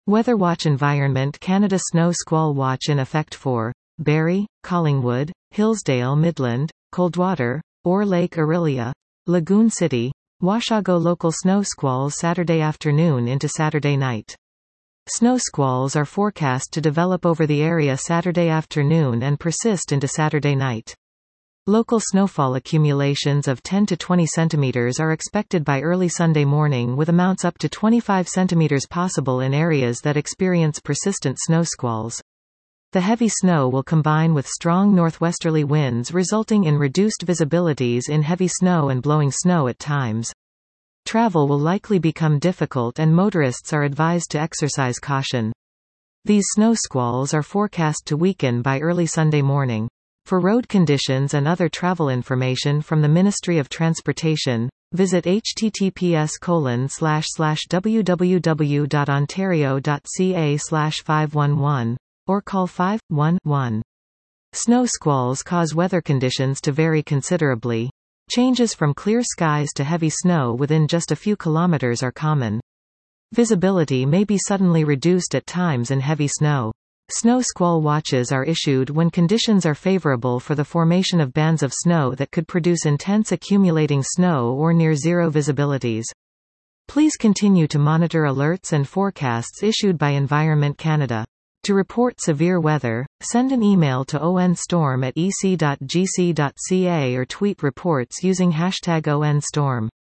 Weatherwatch Environment Canada Snow Squall Watch in effect for Barrie, Collingwood, Hillsdale Midland, Coldwater, or Lake Orillia, Lagoon City, Washago. Local snow squalls Saturday afternoon into Saturday night. Snow squalls are forecast to develop over the area Saturday afternoon and persist into Saturday night. Local snowfall accumulations of 10 to 20 centimeters are expected by early Sunday morning, with amounts up to 25 centimeters possible in areas that experience persistent snow squalls. The heavy snow will combine with strong northwesterly winds, resulting in reduced visibilities in heavy snow and blowing snow at times. Travel will likely become difficult and motorists are advised to exercise caution. These snow squalls are forecast to weaken by early Sunday morning. For road conditions and other travel information from the Ministry of Transportation, visit https://www.ontario.ca/511 or call 511. Snow squalls cause weather conditions to vary considerably. Changes from clear skies to heavy snow within just a few kilometers are common. Visibility may be suddenly reduced at times in heavy snow. Snow squall watches are issued when conditions are favorable for the formation of bands of snow that could produce intense accumulating snow or near zero visibilities. Please continue to monitor alerts and forecasts issued by Environment Canada. To report severe weather, send an email to onstorm@ec.gc.ca or tweet reports using #ONStorm.